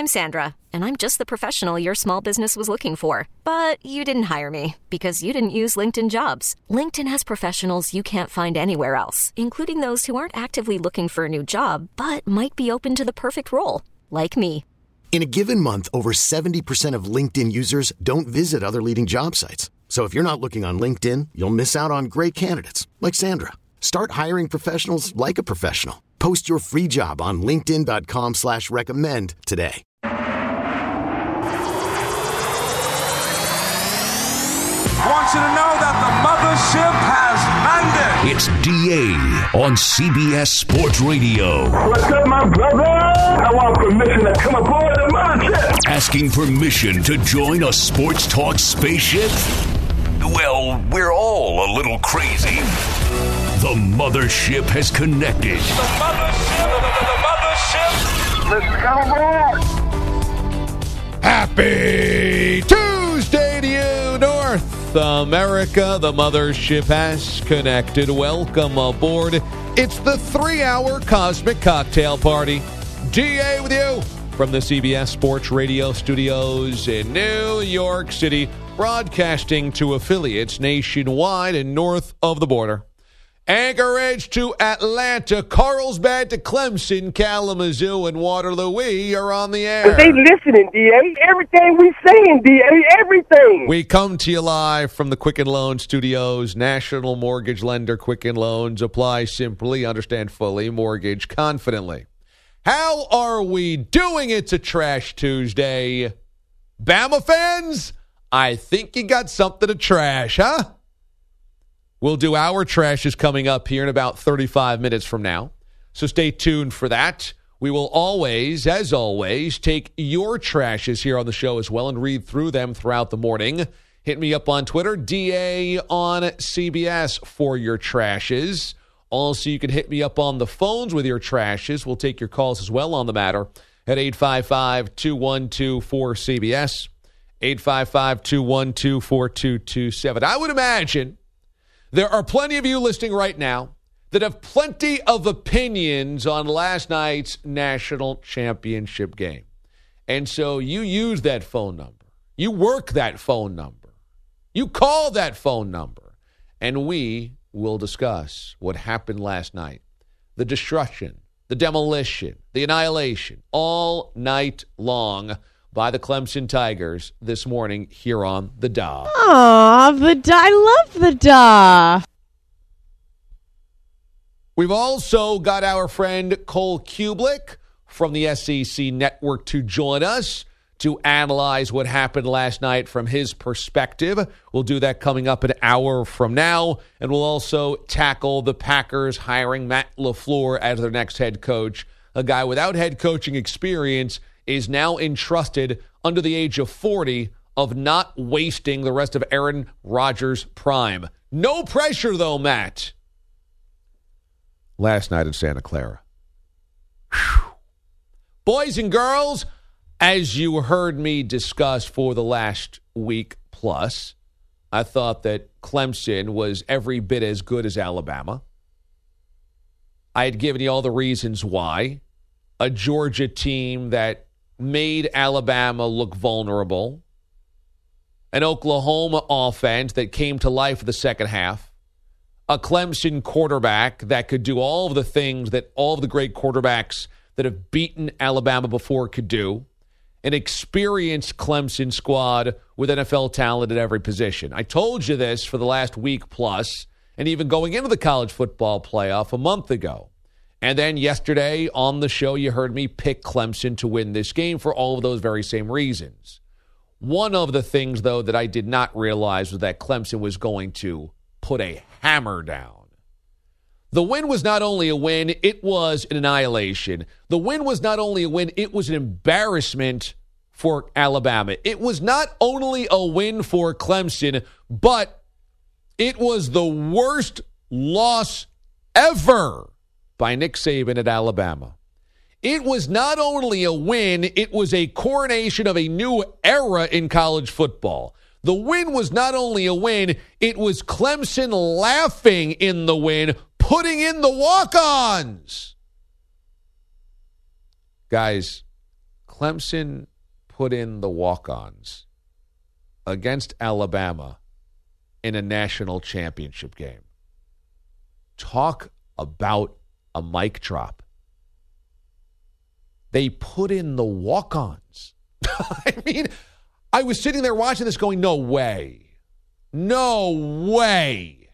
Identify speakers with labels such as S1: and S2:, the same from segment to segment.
S1: I'm Sandra, and I'm just the professional your small business was looking for. But you didn't hire me because you didn't use LinkedIn Jobs. LinkedIn has professionals you can't find anywhere else, including those who aren't actively looking for a new job, but might be open to the perfect role, like me.
S2: In a given month, over 70% of LinkedIn users don't visit other leading job sites. So if you're not looking on LinkedIn, you'll miss out on great candidates like Sandra. Start hiring professionals like a professional. Post your free job on linkedin.com/recommend today.
S3: I want you to know that the mothership has landed.
S4: It's DA on CBS Sports Radio.
S5: What's up, my brother? I want permission to come aboard the mothership.
S4: Asking permission to join a sports talk spaceship? Well, we're all a little crazy. The mothership has connected.
S3: The mothership.
S5: Let's come aboard.
S6: Happy Tuesday to you, North America. The mothership has connected. Welcome aboard. It's the 3-hour Cosmic Cocktail Party. DA with you from the CBS Sports Radio studios in New York City, broadcasting to affiliates nationwide and north of the border. Anchorage to Atlanta, Carlsbad to Clemson, Kalamazoo, and Waterloo. We are on the air.
S5: They listening, DA. Everything we saying, DA. Everything.
S6: We come to you live from the Quicken Loan Studios. National mortgage lender Quicken Loans. Apply simply, understand fully, mortgage confidently. How are we doing? It's a Trash Tuesday. Bama fans, I think you got something to trash, huh? We'll do our trashes coming up here in about 35 minutes from now. So stay tuned for that. We will always, as always, take your trashes here on the show as well and read through them throughout the morning. Hit me up on Twitter, DA on CBS for your trashes. Also, you can hit me up on the phones with your trashes. We'll take your calls as well on the matter at 855-212-4CBS, 855-212-4227. I would imagine there are plenty of you listening right now that have plenty of opinions on last night's national championship game. And so you use that phone number. You work that phone number. You call that phone number. And we will discuss what happened last night. The destruction, the demolition, the annihilation, all night long by the Clemson Tigers this morning here on The Da.
S7: Aw, I love The Da.
S6: We've also got our friend Cole Kublik from the SEC Network to join us to analyze what happened last night from his perspective. We'll do that coming up an hour from now, and we'll also tackle the Packers hiring Matt LaFleur as their next head coach. A guy without head coaching experience is now entrusted under the age of 40 of not wasting the rest of Aaron Rodgers' prime. No pressure, though, Matt. Last night in Santa Clara. Whew. Boys and girls, as you heard me discuss for the last week plus, I thought that Clemson was every bit as good as Alabama. I had given you all the reasons why. A Georgia team that made Alabama look vulnerable. An Oklahoma offense that came to life in the second half. A Clemson quarterback that could do all of the things that all of the great quarterbacks that have beaten Alabama before could do. An experienced Clemson squad with NFL talent at every position. I told you this for the last week plus, and even going into the college football playoff a month ago. And then yesterday on the show, you heard me pick Clemson to win this game for all of those very same reasons. One of the things, though, that I did not realize was that Clemson was going to put a hammer down. The win was not only a win, it was an annihilation. The win was not only a win, it was an embarrassment for Alabama. It was not only a win for Clemson, but it was the worst loss ever by Nick Saban at Alabama. It was not only a win, it was a coronation of a new era in college football. The win was not only a win, it was Clemson laughing in the win, putting in the walk-ons. Guys, Clemson put in the walk-ons against Alabama in a national championship game. Talk about a mic drop. They put in the walk-ons. I mean, I was sitting there watching this going, no way. No way.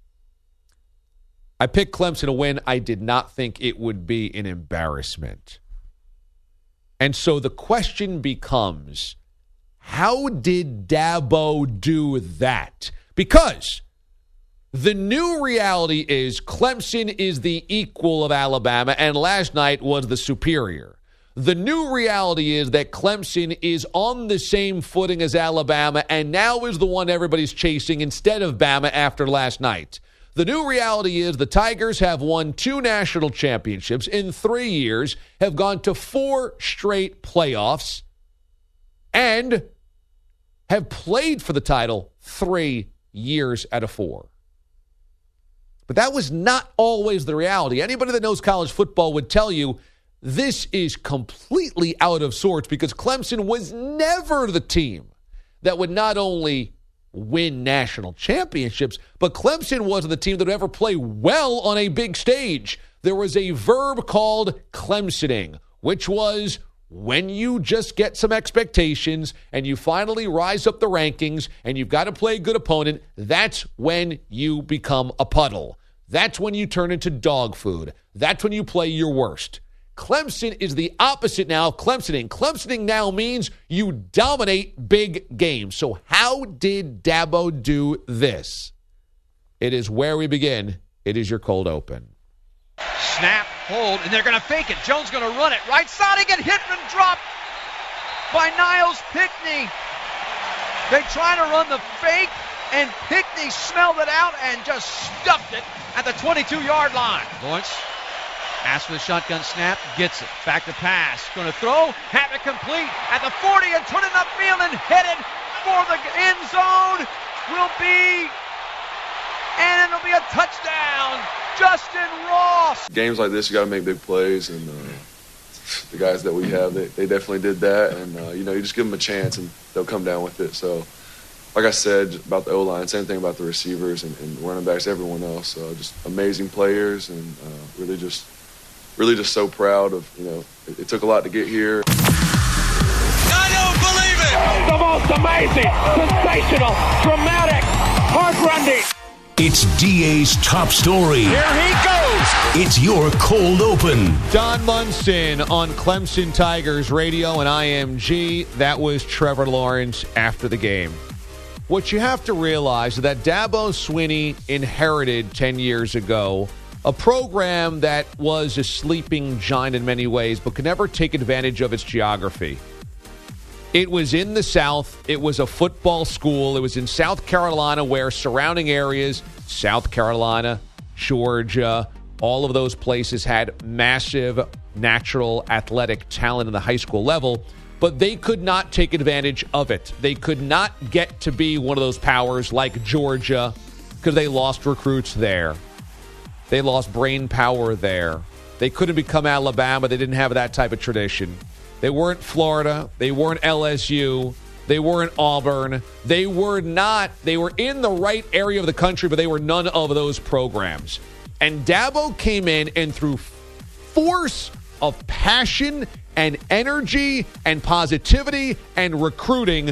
S6: I picked Clemson to win. I did not think it would be an embarrassment. And so the question becomes, how did Dabo do that? Because the new reality is Clemson is the equal of Alabama, and last night was the superior. The new reality is that Clemson is on the same footing as Alabama and now is the one everybody's chasing instead of Bama after last night. The new reality is the Tigers have won 2 national championships in 3 years, have gone to 4 straight playoffs, and have played for the title 3 years out of 4. But that was not always the reality. Anybody that knows college football would tell you this is completely out of sorts because Clemson was never the team that would not only win national championships, but Clemson wasn't the team that would ever play well on a big stage. There was a verb called Clemsoning, which was when you just get some expectations and you finally rise up the rankings and you've got to play a good opponent, that's when you become a puddle. That's when you turn into dog food. That's when you play your worst. Clemson is the opposite now of Clemsoning. Clemsoning now means you dominate big games. So how did Dabo do this? It is where we begin. It is your cold open.
S8: Snap, hold, and they're going to fake it. Jones going to run it. Right side, get hit and dropped by Niles Pickney. They try to run the fake, and Pickney smelled it out and just stuffed it at the 22-yard line. Lawrence asks for the shotgun snap, gets it. Back to pass. Going to throw, have it complete at the 40 and turning upfield and headed for the end zone and it'll be a touchdown. Justin Ross.
S9: Games like this, you got to make big plays, and the guys that we have, they definitely did that. And you just give them a chance, and they'll come down with it. So, like I said about the O-line, same thing about the receivers and running backs, everyone else. Just amazing players, and really just so proud of, it took a lot to get here.
S3: I don't believe it!
S5: The most amazing, sensational, dramatic, heart-rending.
S4: It's DA's top story.
S3: Here he goes!
S4: It's your cold open.
S6: Don Munson on Clemson Tigers Radio and IMG. That was Trevor Lawrence after the game. What you have to realize is that Dabo Swinney inherited 10 years ago a program that was a sleeping giant in many ways, but could never take advantage of its geography. It was in the South. It was a football school. It was in South Carolina, where surrounding areas, South Carolina, Georgia, all of those places had massive natural athletic talent in the high school level, but they could not take advantage of it. They could not get to be one of those powers like Georgia because they lost recruits there. They lost brain power there. They couldn't become Alabama. They didn't have that type of tradition. They weren't Florida. They weren't LSU. They weren't Auburn. They were in the right area of the country, but they were none of those programs. And Dabo came in and through force of passion and energy and positivity and recruiting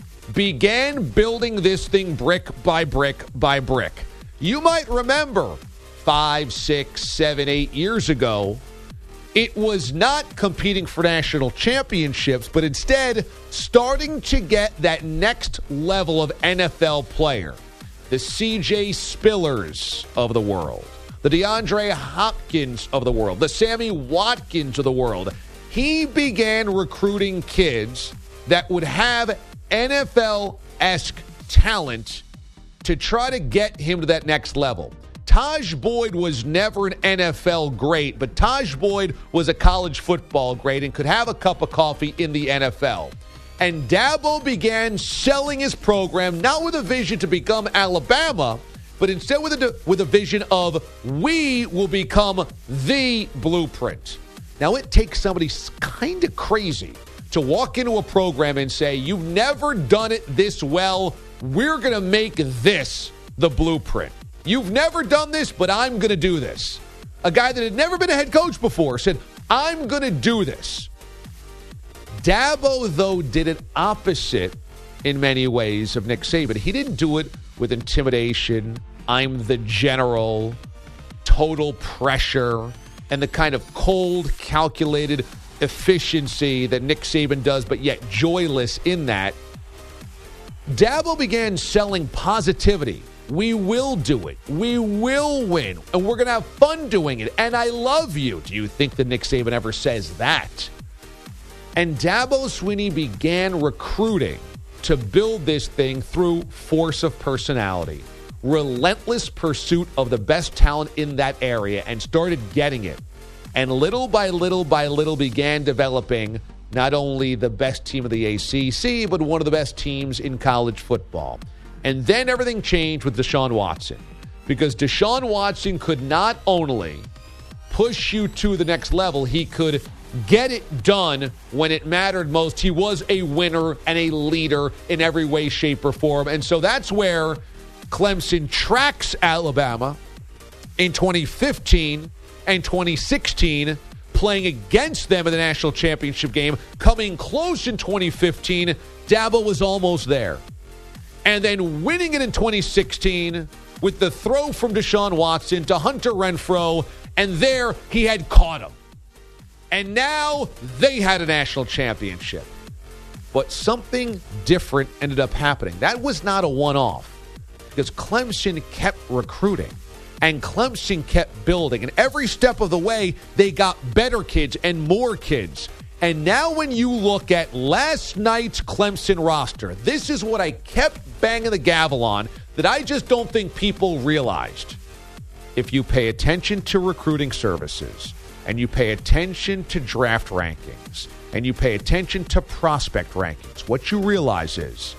S6: began building this thing brick by brick by brick. You might remember 5, 6, 7, 8 years ago, it was not competing for national championships, but instead starting to get that next level of NFL player. The C.J. Spillers of the world, the DeAndre Hopkins of the world, the Sammy Watkins of the world. He began recruiting kids that would have NFL-esque talent to try to get him to that next level. Taj Boyd was never an NFL great, but Taj Boyd was a college football great and could have a cup of coffee in the NFL. And Dabo began selling his program, not with a vision to become Alabama, but instead with a vision of we will become the blueprint. Now, it takes somebody kind of crazy to walk into a program and say, you've never done it this well, we're going to make this the blueprint. You've never done this, but I'm going to do this. A guy that had never been a head coach before said, I'm going to do this. Dabo, though, did it opposite in many ways of Nick Saban. He didn't do it with intimidation, I'm the general, total pressure, and the kind of cold, calculated efficiency that Nick Saban does, but yet joyless in that. Dabo began selling positivity. We will do it. We will win. And we're going to have fun doing it. And I love you. Do you think that Nick Saban ever says that? And Dabo Swinney began recruiting to build this thing through force of personality, relentless pursuit of the best talent in that area, and started getting it. And little by little began developing not only the best team of the ACC, but one of the best teams in college football. And then everything changed with Deshaun Watson, because Deshaun Watson could not only push you to the next level, he could get it done when it mattered most. He was a winner and a leader in every way, shape, or form. And so that's where Clemson tracks Alabama in 2015 and 2016, playing against them in the national championship game, coming close in 2015. Dabo was almost there. And then winning it in 2016 with the throw from Deshaun Watson to Hunter Renfrow, and there he had caught him. And now they had a national championship. But something different ended up happening. That was not a one-off, because Clemson kept recruiting and Clemson kept building. And every step of the way, they got better kids and more kids. And now when you look at last night's Clemson roster, this is what I kept banging the gavel on that I just don't think people realized. If you pay attention to recruiting services, and you pay attention to draft rankings, and you pay attention to prospect rankings, what you realize is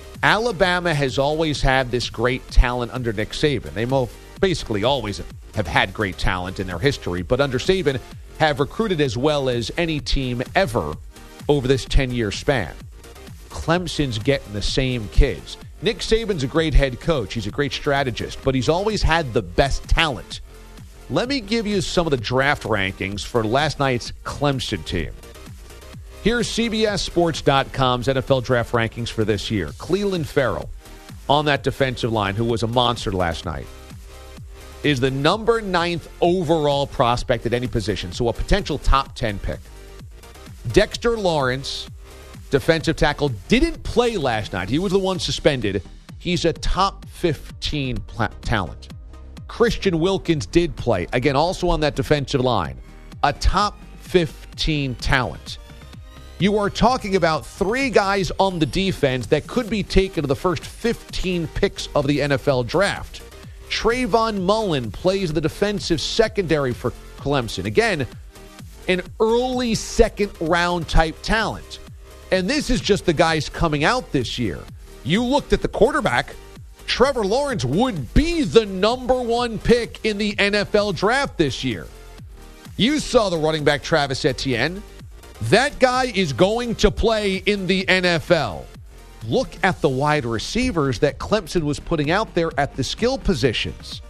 S6: Alabama has always had this great talent under Nick Saban. They basically always have had great talent in their history, but under Saban have recruited as well as any team ever over this 10-year span. Clemson's getting the same kids. Nick Saban's a great head coach. He's a great strategist, but he's always had the best talent. Let me give you some of the draft rankings for last night's Clemson team. Here's CBSSports.com's NFL draft rankings for this year. Clelin Ferrell on that defensive line, who was a monster last night, is the number 9th overall prospect at any position, so a potential top 10 pick. Dexter Lawrence, defensive tackle, didn't play last night. He was the one suspended. He's a top 15 talent. Christian Wilkins did play, again, also on that defensive line, a top 15 talent. You are talking about 3 guys on the defense that could be taken to the first 15 picks of the NFL draft. Trayvon Mullen plays the defensive secondary for Clemson. Again, an early second-round type talent. And this is just the guys coming out this year. You looked at the quarterback. Trevor Lawrence would be the number 1 pick in the NFL draft this year. You saw the running back Travis Etienne. That guy is going to play in the NFL. Look at the wide receivers that Clemson was putting out there at the skill positions.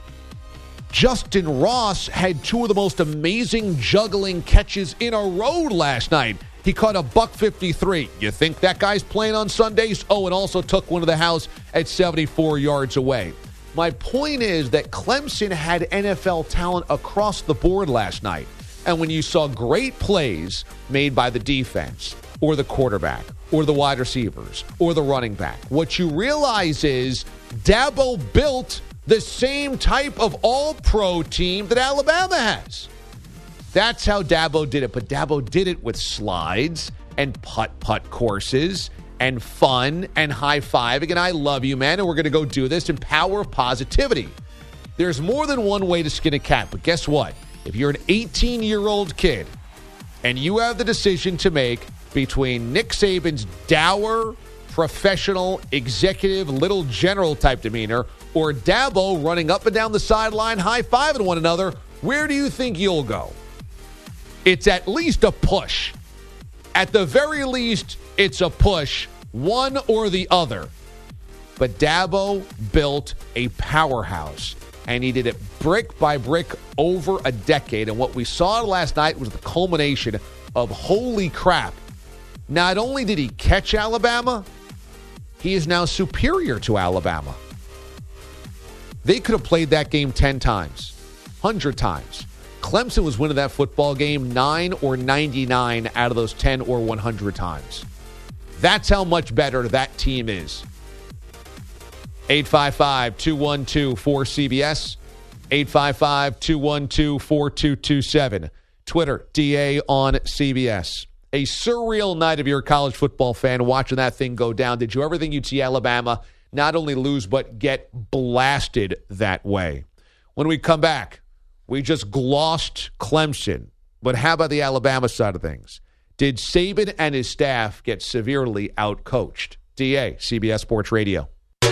S6: Justin Ross had 2 of the most amazing juggling catches in a row last night. He caught a $153. You think that guy's playing on Sundays? Oh, and also took one to the house at 74 yards away. My point is that Clemson had NFL talent across the board last night. And when you saw great plays made by the defense or the quarterback or the wide receivers or the running back, what you realize is Dabo built the same type of all-pro team that Alabama has. That's how Dabo did it. But Dabo did it with slides and putt-putt courses and fun and high-fiving. And I love you, man, and we're going to go do this in power of positivity. There's more than one way to skin a cat. But guess what? If you're an 18-year-old kid and you have the decision to make between Nick Saban's dour, professional, executive, little general type demeanor or Dabo running up and down the sideline high-fiving one another, where do you think you'll go? It's at least a push. At the very least, it's a push, one or the other. But Dabo built a powerhouse, and he did it brick by brick over a decade. And what we saw last night was the culmination of holy crap. Not only did he catch Alabama, he is now superior to Alabama. They could have played that game 10 times, 100 times. Clemson was winning that football game 9 or 99 out of those 10 or 100 times. That's how much better that team is. 855-212-4CBS, 855-212-4227. Twitter, DA on CBS. A surreal night if you're a college football fan watching that thing go down. Did you ever think you'd see Alabama not only lose but get blasted that way? When we come back, we just glossed Clemson. But how about the Alabama side of things? Did Saban and his staff get severely outcoached? DA, CBS Sports Radio.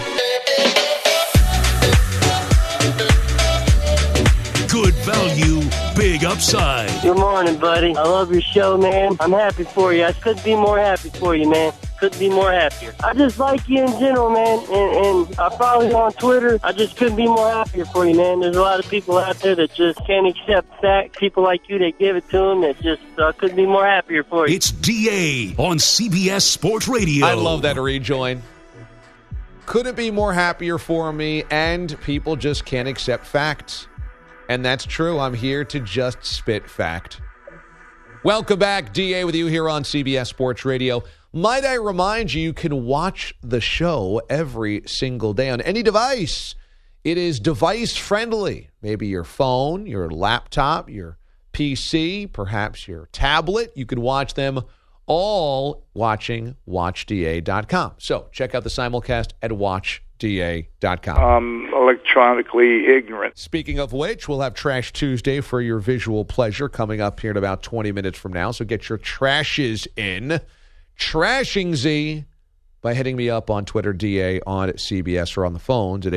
S4: Good value, big upside.
S10: Good morning, buddy. I love your show, man. I'm happy for you. I couldn't be more happy for you, man. Couldn't be more happier. I just like you in general, man, and I follow you on Twitter. I just couldn't be more happier for you, man. There's a lot of people out there that just can't accept facts. People like you that give it to them that just couldn't be more happier for you.
S4: It's DA on CBS Sports Radio.
S6: I love that rejoin. Couldn't be more happier for me, and people just can't accept facts. And that's true. I'm here to just spit fact. Welcome back. DA with you here on CBS Sports Radio. Might I remind you, you can watch the show every single day on any device. It is device friendly. Maybe your phone, your laptop, your PC, perhaps your tablet. You can watch them all watching WatchDA.com. So check out the simulcast at WatchDA.com.
S5: Electronically ignorant.
S6: Speaking of which, we'll have Trash Tuesday for your visual pleasure coming up here in about 20 minutes from now. So get your trashes in. Trashing Z by hitting me up on Twitter, DA on CBS, or on the phones at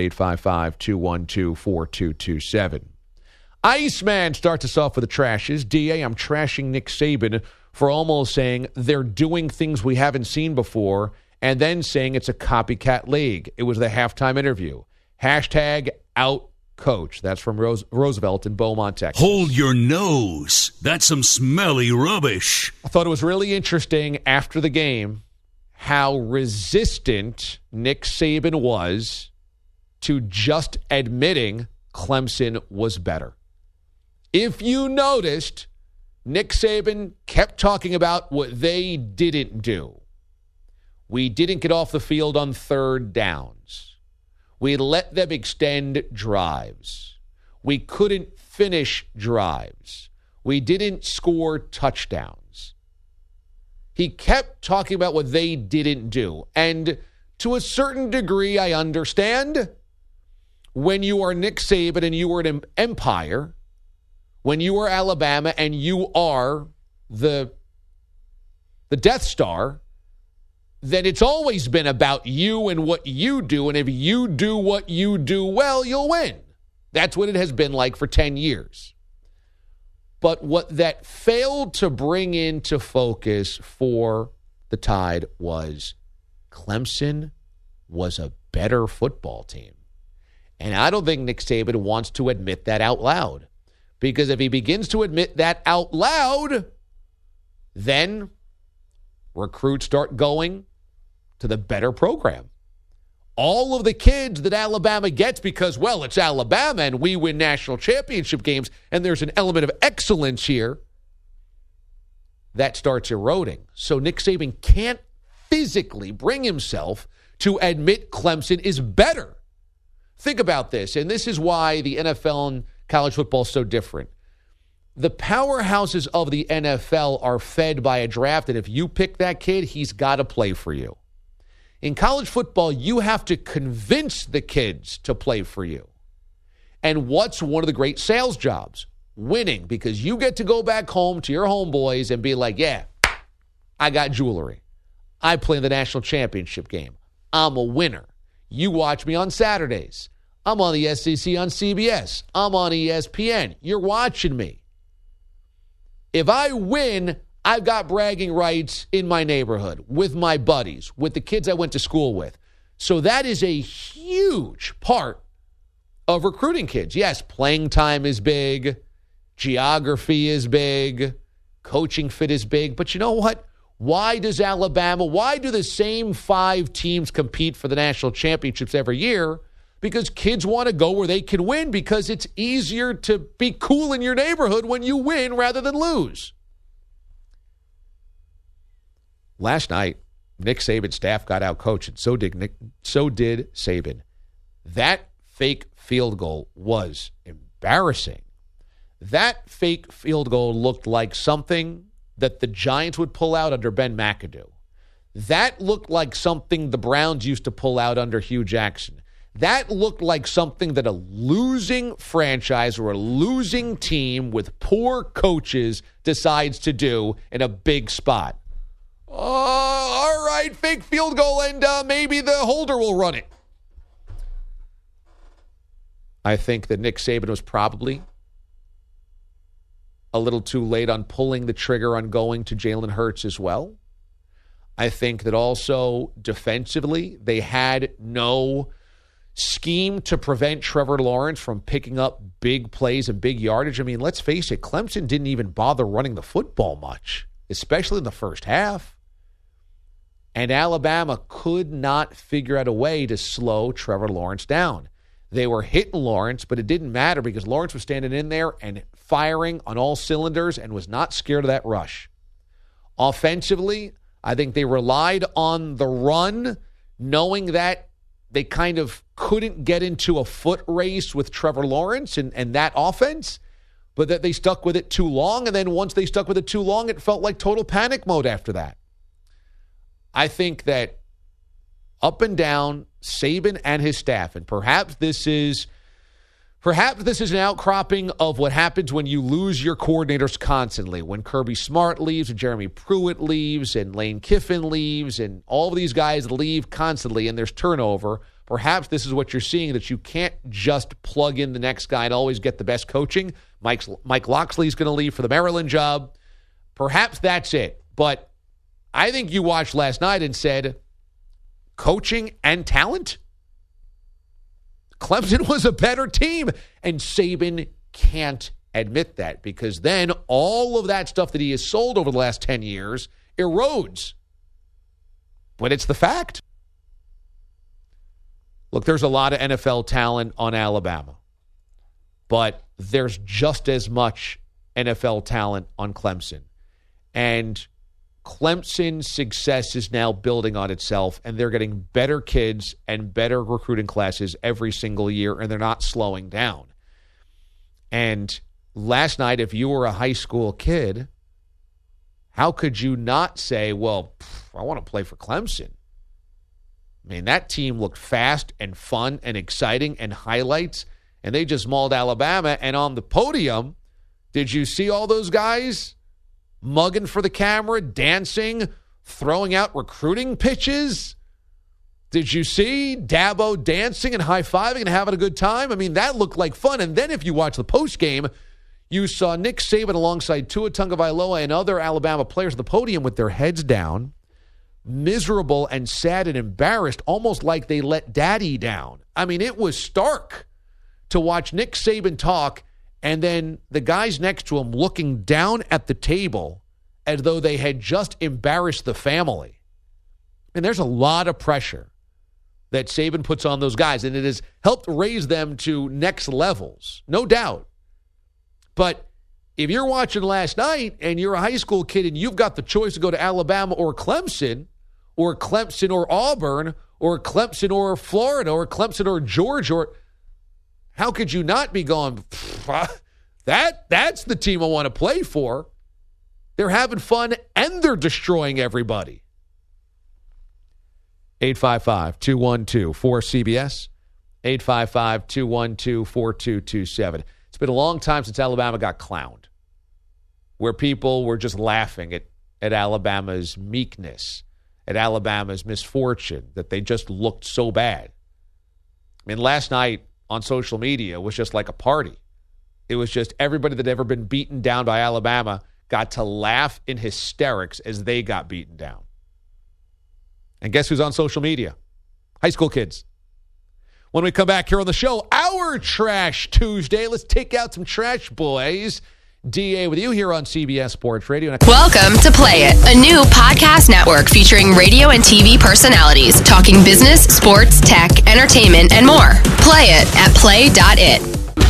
S6: 855-212-4227. Iceman starts us off with the trashes. DA, I'm trashing Nick Saban for almost saying they're doing things we haven't seen before and then saying it's a copycat league. It was the halftime interview. Hashtag out coach. That's from Roosevelt in Beaumont, Texas.
S4: Hold your nose. That's some smelly rubbish.
S6: I thought it was really interesting after the game how resistant Nick Saban was to just admitting Clemson was better. If you noticed, Nick Saban kept talking about what they didn't do. We didn't get off the field on third downs. We let them extend drives. We couldn't finish drives. We didn't score touchdowns. He kept talking about what they didn't do. And to a certain degree, I understand. When you are Nick Saban and you are an empire, when you are Alabama and you are the Death Star, then it's always been about you and what you do. And if you do what you do well, you'll win. That's what it has been like for 10 years. But what that failed to bring into focus for the Tide was Clemson was a better football team. And I don't think Nick Saban wants to admit that out loud. Because if he begins to admit that out loud, then recruits start going to the better program. All of the kids that Alabama gets because, well, it's Alabama and we win national championship games and there's an element of excellence here, that starts eroding. So Nick Saban can't physically bring himself to admit Clemson is better. Think about this, and this is why the NFL and college football is so different. The powerhouses of the NFL are fed by a draft, and if you pick that kid, he's got to play for you. In college football, you have to convince the kids to play for you. And what's one of the great sales jobs? Winning, because you get to go back home to your homeboys and be like, yeah, I got jewelry. I play in the national championship game. I'm a winner. You watch me on Saturdays. I'm on the SEC on CBS. I'm on ESPN. You're watching me. If I win, I've got bragging rights in my neighborhood, with my buddies, with the kids I went to school with. So that is a huge part of recruiting kids. Yes, playing time is big. Geography is big. Coaching fit is big. But you know what? Why do the same 5 teams compete for the national championships every year? Because kids want to go where they can win, because it's easier to be cool in your neighborhood when you win rather than lose. Last night, Nick Saban's staff got out coached, and so did Saban. That fake field goal was embarrassing. That fake field goal looked like something that the Giants would pull out under Ben McAdoo. That looked like something the Browns used to pull out under Hugh Jackson. That looked like something that a losing franchise or a losing team with poor coaches decides to do in a big spot. All right, fake field goal, and maybe the holder will run it. I think that Nick Saban was probably a little too late on pulling the trigger on going to Jalen Hurts as well. I think that also defensively, they had no scheme to prevent Trevor Lawrence from picking up big plays and big yardage. I mean, let's face it, Clemson didn't even bother running the football much, especially in the first half. And Alabama could not figure out a way to slow Trevor Lawrence down. They were hitting Lawrence, but it didn't matter because Lawrence was standing in there and firing on all cylinders and was not scared of that rush. Offensively, I think they relied on the run, knowing that they kind of couldn't get into a foot race with Trevor Lawrence and that offense, but that they stuck with it too long. And then once they stuck with it too long, it felt like total panic mode after that. I think that up and down, Saban and his staff, and perhaps this is an outcropping of what happens when you lose your coordinators constantly. When Kirby Smart leaves, and Jeremy Pruitt leaves, and Lane Kiffin leaves, and all of these guys leave constantly, and there's turnover. Perhaps this is what you're seeing, that you can't just plug in the next guy and always get the best coaching. Mike Locksley's going to leave for the Maryland job. Perhaps that's it. But I think you watched last night and said, coaching and talent? Clemson was a better team, and Saban can't admit that, because then all of that stuff that he has sold over the last 10 years erodes. But it's the fact. Look, there's a lot of NFL talent on Alabama, but there's just as much NFL talent on Clemson. And Clemson's success is now building on itself, and they're getting better kids and better recruiting classes every single year, and they're not slowing down. And last night, if you were a high school kid, how could you not say, well, I want to play for Clemson? I mean, that team looked fast and fun and exciting and highlights, and they just mauled Alabama. And on the podium, did you see all those guys mugging for the camera, dancing, throwing out recruiting pitches? Did you see Dabo dancing and high-fiving and having a good time? I mean, that looked like fun. And then if you watch the postgame, you saw Nick Saban alongside Tua Tagovailoa and other Alabama players at the podium with their heads down, miserable and sad and embarrassed, almost like they let daddy down. I mean, it was stark to watch Nick Saban talk, and then the guys next to him looking down at the table as though they had just embarrassed the family. And there's a lot of pressure that Saban puts on those guys, and it has helped raise them to next levels, no doubt. But if you're watching last night and you're a high school kid and you've got the choice to go to Alabama or Clemson or Auburn or Clemson or Florida or Clemson or Georgia, or how could you not be going, that's the team I want to play for? They're having fun and they're destroying everybody. 855-212-4CBS, 855-212-4227. It's been a long time since Alabama got clowned, where people were just laughing at Alabama's meekness, at Alabama's misfortune, that they just looked so bad. I mean, last night on social media was just like a party. It was just everybody that had ever been beaten down by Alabama got to laugh in hysterics as they got beaten down. And guess who's on social media? High school kids. When we come back here on the show, our Trash Tuesday. Let's take out some trash, boys. DA with you here on CBS Sports Radio.
S11: Welcome to Play It, a new podcast network featuring radio and TV personalities talking business, sports, tech, entertainment, and more. Play it at play.it.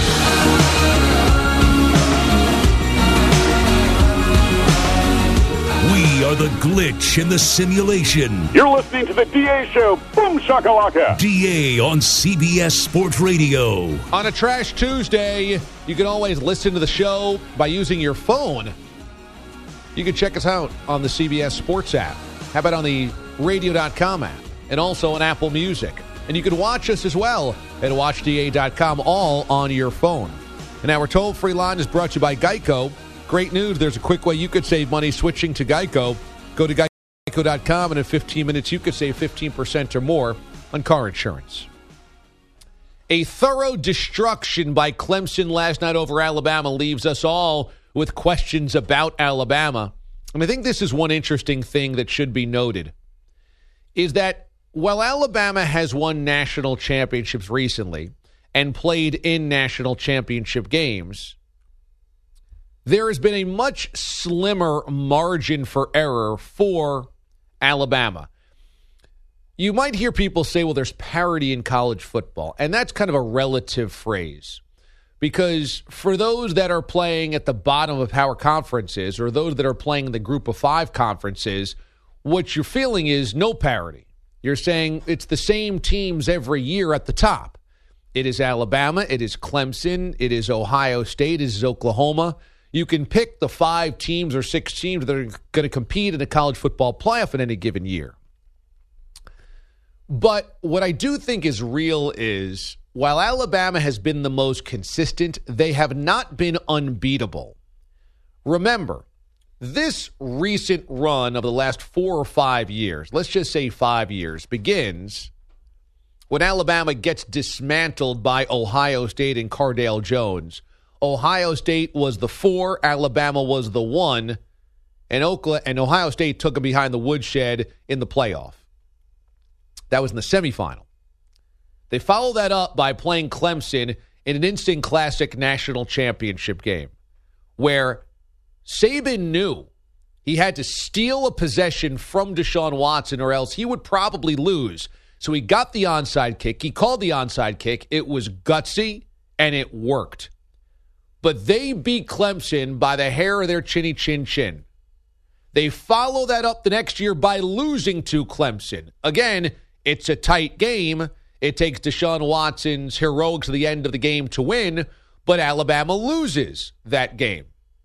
S4: We are the glitch in the simulation.
S5: You're listening to the DA Show. Boom shakalaka.
S4: DA on CBS Sports Radio.
S6: On a Trash Tuesday, you can always listen to the show by using your phone. You can check us out on the CBS Sports app. How about on the radio.com app and also on Apple Music. And you can watch us as well at watchda.com, all on your phone. And our toll-free line is brought to you by Geico. Great news. There's a quick way you could save money switching to Geico. Go to geico.com, and in 15 minutes, you could save 15% or more on car insurance. A thorough destruction by Clemson last night over Alabama leaves us all with questions about Alabama. And I think this is one interesting thing that should be noted, is that while Alabama has won national championships recently and played in national championship games, there has been a much slimmer margin for error for Alabama. You might hear people say, well, there's parity in college football. And that's kind of a relative phrase. Because for those that are playing at the bottom of power conferences or those that are playing in the group of 5 conferences, what you're feeling is no parity. You're saying it's the same teams every year at the top. It is Alabama. It is Clemson. It is Ohio State. It is Oklahoma. You can pick the 5 teams or 6 teams that are going to compete in the college football playoff in any given year. But what I do think is real is, while Alabama has been the most consistent, they have not been unbeatable. Remember, this recent run of the last 4 or 5 years, let's just say 5 years, begins when Alabama gets dismantled by Ohio State and Cardale Jones. Ohio State was the 4, Alabama was the 1, and Ohio State took them behind the woodshed in the playoff. That was in the semifinal. They followed that up by playing Clemson in an instant classic national championship game where Saban knew he had to steal a possession from Deshaun Watson or else he would probably lose. So he got the onside kick. He called the onside kick. It was gutsy, and it worked. But they beat Clemson by the hair of their chinny chin chin. They follow that up the next year by losing to Clemson. Again, it's a tight game. It takes Deshaun Watson's heroics to the end of the game to win, but Alabama loses that game.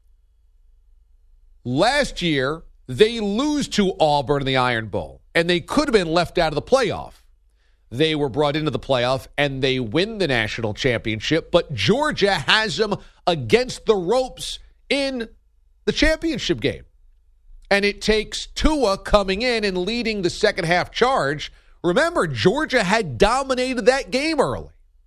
S6: Last year, they lose to Auburn in the Iron Bowl, and they could have been left out of the playoff. They were brought into the playoff, and they win the national championship, but Georgia has them against the ropes in the championship game. And it takes Tua coming in and leading the second half charge. Remember, Georgia had dominated that game early.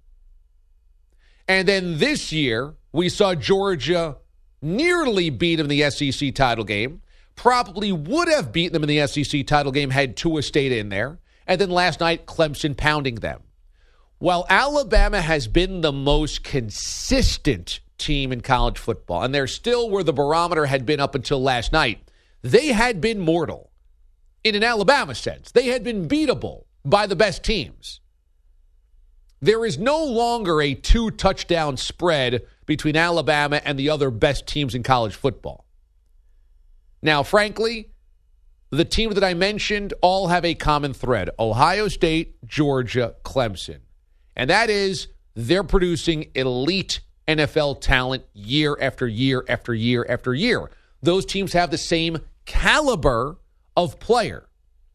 S6: And then this year, we saw Georgia nearly beat them in the SEC title game. Probably would have beaten them in the SEC title game had Tua stayed in there. And then last night, Clemson pounding them. While Alabama has been the most consistent team in college football, and they're still where the barometer had been up until last night, they had been mortal in an Alabama sense. They had been beatable by the best teams. There is no longer a 2-touchdown spread between Alabama and the other best teams in college football. Now, frankly, the teams that I mentioned all have a common thread: Ohio State, Georgia, Clemson. And that is they're producing elite NFL talent year after year after year after year. Those teams have the same caliber of player.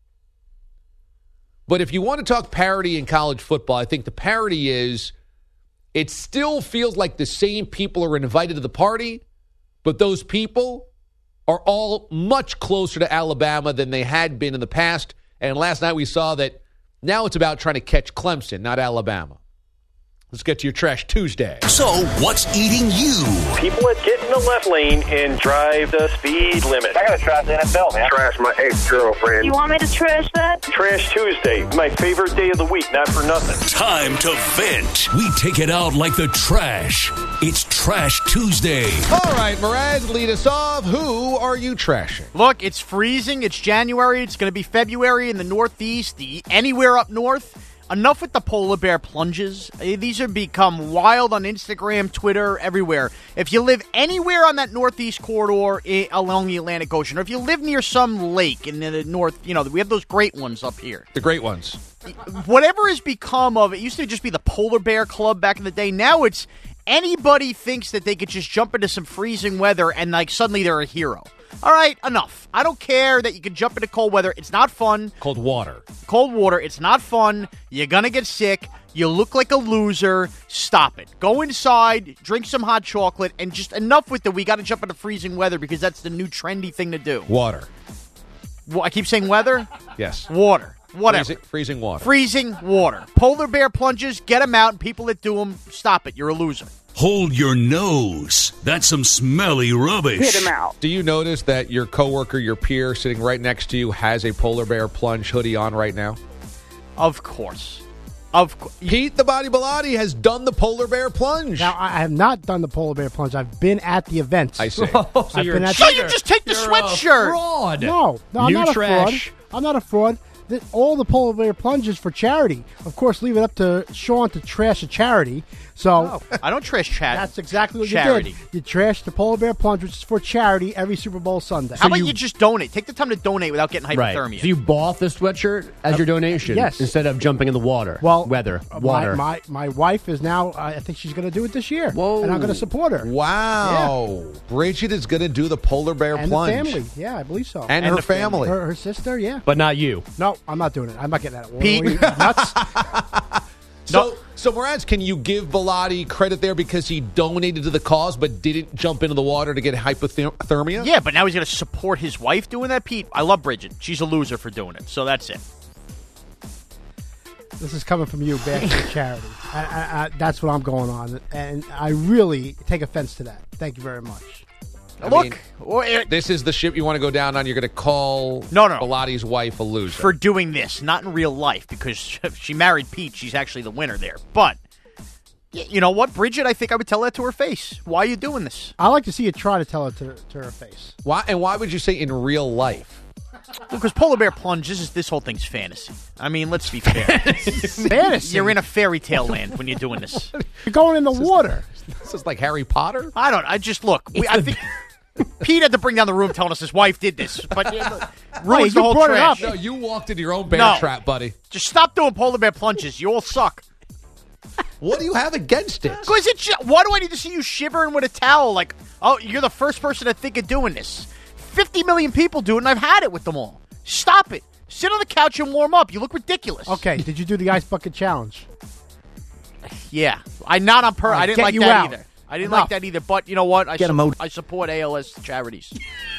S6: But if you want to talk parity in college football, I think the parity is it still feels like the same people are invited to the party, but those people are all much closer to Alabama than they had been in the past. And last night we saw that now it's about trying to catch Clemson, not Alabama. Let's get to your Trash Tuesday.
S4: So, what's eating you?
S12: People that get in the left lane and drive the speed limit.
S5: I got to trash the NFL, man. Trash my ex-girlfriend.
S13: You want me to trash that?
S12: Trash Tuesday, my favorite day of the week, not for nothing.
S4: Time to vent. We take it out like the trash. It's Trash Tuesday.
S6: All right, Mraz, lead us off. Who are you trashing?
S14: Look, it's freezing. It's January. It's going to be February in the Northeast, anywhere up north. Enough with the polar bear plunges. These have become wild on Instagram, Twitter, everywhere. If you live anywhere on that Northeast corridor along the Atlantic Ocean, or if you live near some lake in the north, we have those great ones up here.
S6: The great ones.
S14: Whatever has become of it, used to just be the Polar Bear Club back in the day. Now it's anybody thinks that they could just jump into some freezing weather and suddenly they're a hero. All right, enough. I don't care that you can jump into cold weather. It's not fun.
S6: Cold water.
S14: Cold water. It's not fun. You're going to get sick. You look like a loser. Stop it. Go inside, drink some hot chocolate, and just enough with we got to jump into freezing weather because that's the new trendy thing to do.
S6: Water.
S14: I keep saying weather?
S6: Yes.
S14: Water. Whatever.
S6: Freezing water.
S14: Freezing water. Polar bear plunges, get them out, and people that do them, stop it. You're a loser.
S4: Hold your nose. That's some smelly rubbish.
S13: Hit him out.
S6: Do you notice that your coworker, your peer, sitting right next to you has a polar bear plunge hoodie on right now?
S14: Of course.
S6: Pete the Body Bilotti has done the polar bear plunge.
S15: Now, I have not done the polar bear plunge. I've been at the event.
S6: I see.
S14: So you just take the sweatshirt.
S15: Fraud. No, I'm not a fraud. I'm not a fraud. All the polar bear plunges for charity. Of course, leave it up to Sean to trash a charity. So
S14: I don't trash charity.
S15: That's exactly what
S14: charity.
S15: You did. You trashed the polar bear plunge, which is for charity every Super Bowl Sunday.
S14: How about you just donate? Take the time to donate without getting hypothermia.
S16: Right. So you bought the sweatshirt as your donation?
S15: Yes.
S16: Instead of jumping in the water. Water.
S15: My wife is now, I think she's going to do it this year.
S16: Whoa.
S15: And I'm going to support her.
S6: Wow. Yeah. Bridget is going to do the polar bear plunge.
S15: And the family. Yeah, I believe so.
S6: And her family.
S15: Her sister, yeah.
S16: But not you.
S15: No, I'm not doing it. I'm not getting that.
S14: Pete.
S15: Nuts?
S6: So Mraz, can you give Bilotti credit there because he donated to the cause but didn't jump into the water to get hypothermia?
S14: Yeah, but now he's going to support his wife doing that, Pete. I love Bridget. She's a loser for doing it, so that's it.
S15: This is coming from you back to charity. That's what I'm going on, and I really take offense to that. Thank you very much.
S6: This is the ship you want to go down on. You're going to call Bilotti's wife a loser.
S14: For doing this, not in real life, because she married Pete. She's actually the winner there. But, you know what, Bridget, I think I would tell that to her face. Why are you doing this?
S15: I like to see you try to tell it to her face.
S6: Why? And why would you say in real life?
S14: Because polar bear plunge, this whole thing's fantasy. I mean, let's be fair.
S15: Fantasy?
S14: You're in a fairy tale land when you're doing this.
S15: You're going in the water.
S6: This is like Harry Potter?
S14: I think Pete had to bring down the room telling us his wife did this. But ruins the whole trash.
S6: No, you walked into your own bear trap, buddy.
S14: Just stop doing polar bear plunges. You all suck.
S6: What do you have against it?
S14: Why do I need to see you shivering with a towel? Like, oh, you're the first person to think of doing this. 50 million people do it, and I've had it with them all. Stop it. Sit on the couch and warm up. You look ridiculous.
S15: Okay, did you do the ice bucket challenge?
S14: Yeah. I didn't like that either. I didn't like that either, but you know what? I support ALS charities.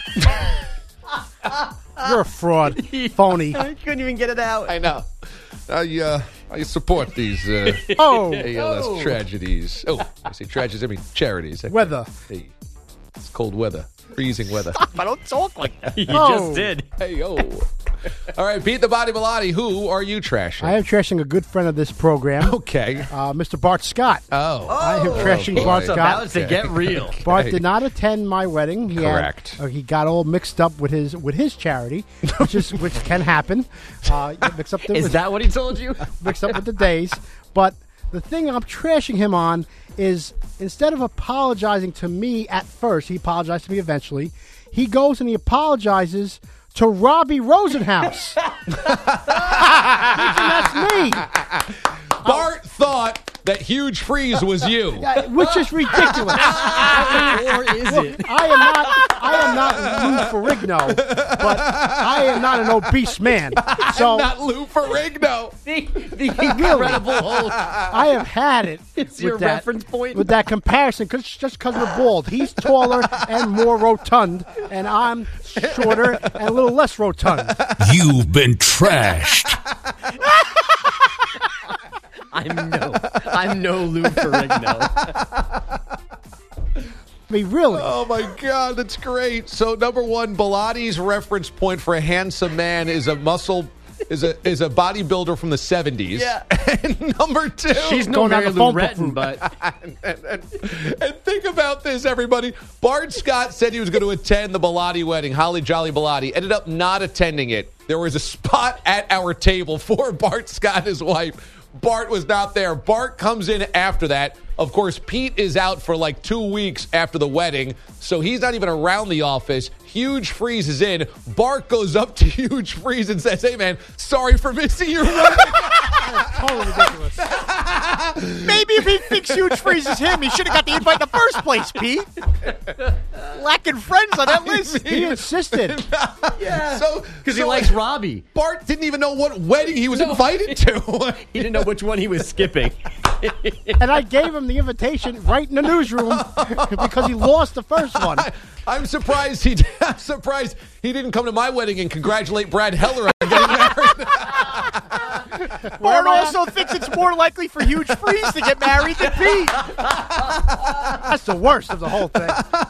S15: You're a fraud. Phony.
S16: I couldn't even get it out.
S6: I know. I support these ALS tragedies. Oh, I say tragedies, I mean charities.
S15: Weather.
S6: Hey, it's cold weather. Freezing weather.
S14: Stop, I don't talk like that.
S16: You just did.
S6: Hey, All right, Pete the Body Bilotti, who are you trashing?
S15: I am trashing a good friend of this program.
S6: Okay.
S15: Mr. Bart Scott.
S6: I
S15: am trashing Bart Scott.
S16: About to get real.
S15: Bart did not attend my wedding.
S6: Correct.
S15: He got all mixed up with his charity, which can happen.
S16: Is that what he told you?
S15: Mixed up with the days. But the thing I'm trashing him on is instead of apologizing to me at first, he apologized to me eventually. He goes and he apologizes to Robbie Rosenhaus. That's me.
S6: Bart thought that Huge Freeze was you.
S15: Which is ridiculous.
S16: Or is it?
S15: I am not Lou Ferrigno, but I am not an obese man. So
S6: I'm not Lou Ferrigno.
S16: The incredible Hulk.
S15: I have had it.
S16: It's your reference point?
S15: With that comparison, just because we're bald. He's taller and more rotund, and I'm shorter and a little less rotund.
S4: You've been trashed.
S16: I'm no Lou Ferrigno.
S15: I mean, really?
S6: Oh, my God. That's great. So, number one, Bilatti's reference point for a handsome man is a bodybuilder from the 70s.
S16: Yeah.
S6: And number two.
S16: She's no Mary Lou Retton, but.
S6: And think about this, everybody. Bart Scott said he was going to attend the Bilatti wedding. Holly Jolly Bilatti ended up not attending it. There was a spot at our table for Bart Scott and his wife. Bart was not there. Bart comes in after that. Of course, Pete is out for like 2 weeks after the wedding, so he's not even around the office. Huge Freeze is in. Bart goes up to Huge Freeze and says, "Hey, man, sorry for missing your wedding."
S15: Totally ridiculous.
S14: Maybe if he thinks Huge Freeze is him, he should have got the invite in the first place, Pete. Lacking friends on that list.
S15: He insisted.
S16: Yeah.
S6: So
S16: Because he likes Robbie.
S6: Bart didn't even know what wedding he was invited to.
S16: He didn't know which one he was skipping.
S15: And I gave him the invitation right in the newsroom because he lost the first one.
S6: I'm surprised he didn't come to my wedding and congratulate Brad Heller on getting married.
S14: Bart also thinks it's more likely for Huge Freeze to get married than Pete.
S15: That's the worst of the whole thing.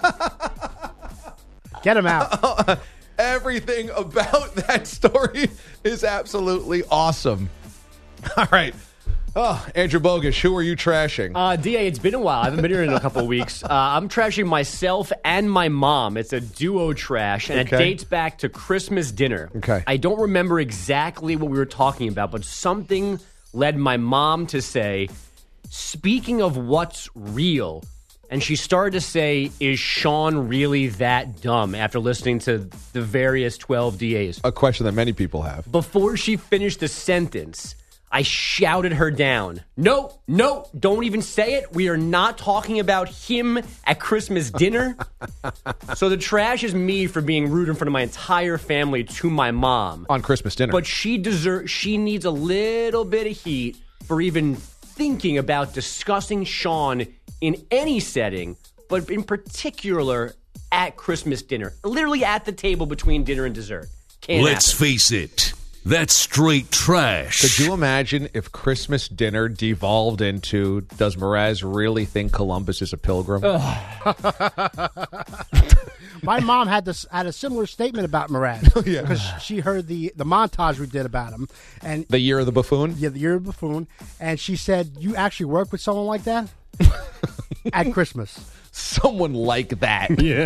S15: Get him out.
S6: Everything about that story is absolutely awesome. All right. Oh, Andrew Bogusch, who are you trashing?
S16: DA, it's been a while. I haven't been here in a couple of weeks. I'm trashing myself and my mom. It's a duo trash, and
S6: Okay.
S16: it dates back to Christmas dinner.
S6: Okay.
S16: I don't remember exactly what we were talking about, but something led my mom to say, speaking of what's real, and she started to say, is Sean really that dumb after listening to the various 12 DAs?
S6: A question that many people have.
S16: Before she finished the sentence, I shouted her down. No, don't even say it. We are not talking about him at Christmas dinner. So the trash is me for being rude in front of my entire family to my mom.
S6: On Christmas dinner.
S16: But she needs a little bit of heat for even thinking about discussing Sean in any setting, but in particular at Christmas dinner. Literally at the table between dinner and dessert.
S4: Let's face it. That's straight trash.
S6: Could you imagine if Christmas dinner devolved into, does Mraz really think Columbus is a pilgrim?
S15: My mom had a similar statement about Mraz because she heard the montage we did about him, and
S6: The Year of the Buffoon?
S15: Yeah, the Year of the Buffoon, and she said, "You actually work with someone like that at Christmas."
S6: Someone like that.
S16: Yeah.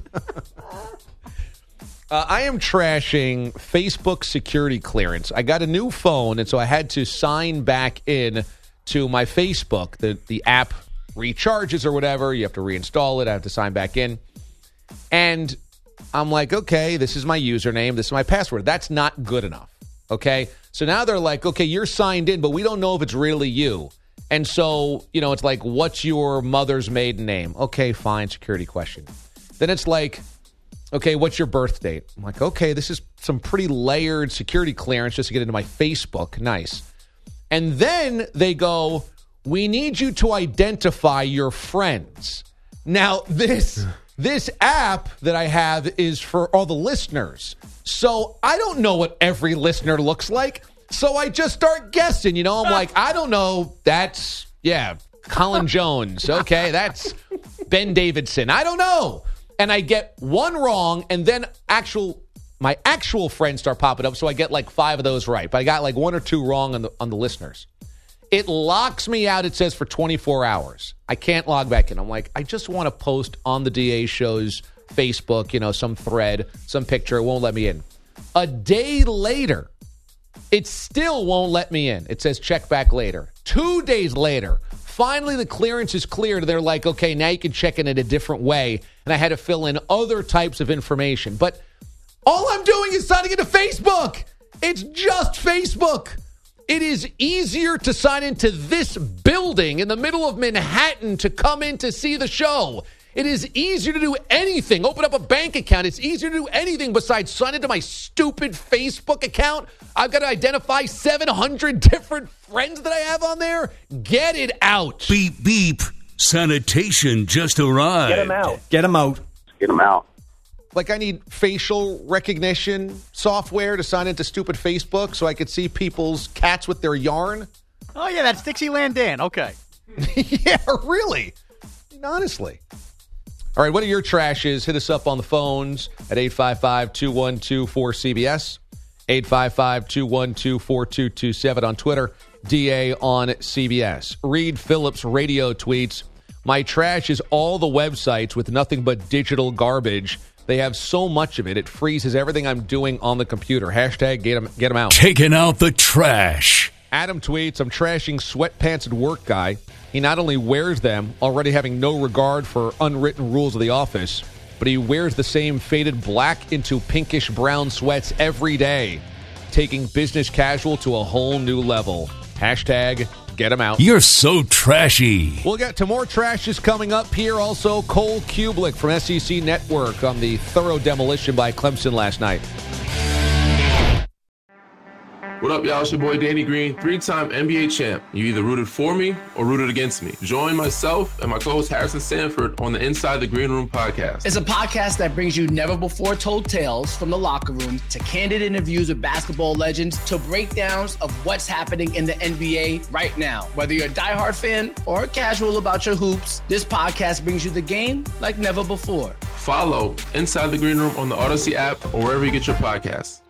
S6: I am trashing Facebook security clearance. I got a new phone, and so I had to sign back in to my Facebook. The app recharges or whatever. You have to reinstall it. I have to sign back in. And I'm like, okay, this is my username. This is my password. That's not good enough. Okay? So now they're like, okay, you're signed in, but we don't know if it's really you. And so, it's like, what's your mother's maiden name? Okay, fine, security question. Then it's like, okay, what's your birth date? I'm like, okay, this is some pretty layered security clearance just to get into my Facebook. Nice. And then they go, we need you to identify your friends. Now, this app that I have is for all the listeners. So I don't know what every listener looks like. So I just start guessing, I'm like, I don't know. That's, Colin Jones. Okay, that's Ben Davidson. I don't know. And I get one wrong, and then my actual friends start popping up, so I get like 5 of those right. But I got like 1 or 2 wrong on the listeners. It locks me out, it says, for 24 hours. I can't log back in. I'm like, I just want to post on the DA show's Facebook, some thread, some picture. It won't let me in. A day later, it still won't let me in. It says check back later. 2 days later, finally the clearance is cleared. They're like, okay, now you can check in a different way. And I had to fill in other types of information. But all I'm doing is signing into Facebook. It's just Facebook. It is easier to sign into this building in the middle of Manhattan to come in to see the show. It is easier to do anything. Open up a bank account. It's easier to do anything besides sign into my stupid Facebook account. I've got to identify 700 different friends that I have on there. Get it out.
S4: Beep, beep. Sanitation just arrived.
S12: Get him out.
S16: Get him out.
S12: Get him out.
S6: Like, I need facial recognition software to sign into stupid Facebook so I could see people's cats with their yarn.
S14: Oh, yeah, that's Dixieland Dan. Okay.
S6: Yeah, really. Honestly. All right, what are your trashes? Hit us up on the phones at 855-212-4CBS, 855-212-4227 on Twitter, DA on CBS. Reed Phillips radio tweets, my trash is all the websites with nothing but digital garbage. They have so much of it, it freezes everything I'm doing on the computer. Hashtag get them out.
S4: Taking out the trash.
S6: Adam tweets, I'm trashing sweatpants at work guy. He not only wears them, already having no regard for unwritten rules of the office, but he wears the same faded black into pinkish brown sweats every day, taking business casual to a whole new level. Hashtag get him out.
S4: You're so trashy.
S6: We'll get to more trashes coming up here. Also, Cole Kubelik from SEC Network on the thorough demolition by Clemson last night.
S13: What up, y'all? It's your boy Danny Green, 3-time NBA champ. You either rooted for me or rooted against me. Join myself and my co-host Harrison Sanford on the Inside the Green Room podcast.
S17: It's a podcast that brings you never-before-told tales from the locker room to candid interviews with basketball legends to breakdowns of what's happening in the NBA right now. Whether you're a diehard fan or casual about your hoops, this podcast brings you the game like never before.
S13: Follow Inside the Green Room on the Odyssey app or wherever you get your podcasts.